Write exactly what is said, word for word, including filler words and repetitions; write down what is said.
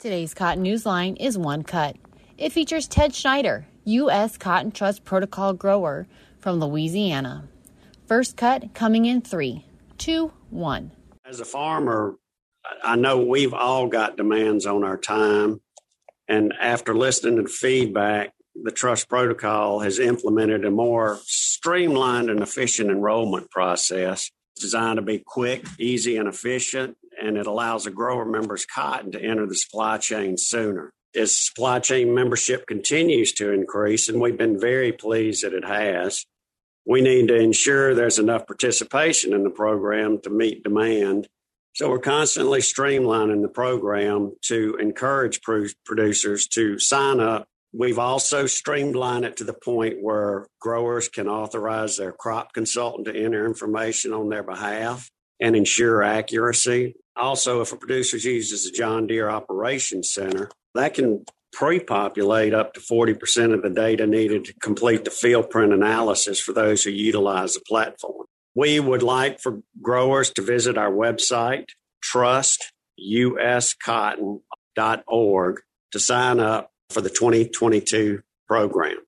Today's Cotton Newsline is one cut. It features Ted Schneider, U S Cotton Trust Protocol grower from Louisiana. First cut coming in three, two, one. As a farmer, I know we've all got demands on our time. And after listening to the feedback, the Trust Protocol has implemented a more streamlined and efficient enrollment process. It's designed to be quick, easy, and efficient, and it allows a grower member's cotton to enter the supply chain sooner. As supply chain membership continues to increase, and we've been very pleased that it has, we need to ensure there's enough participation in the program to meet demand. So we're constantly streamlining the program to encourage pro- producers to sign up. We've also streamlined it to the point where growers can authorize their crop consultant to enter information on their behalf and ensure accuracy. Also, if a producer uses the John Deere Operations Center, that can pre-populate up to forty percent of the data needed to complete the field print analysis for those who utilize the platform. We would like for growers to visit our website, trust u s cotton dot org, to sign up for the twenty twenty-two program.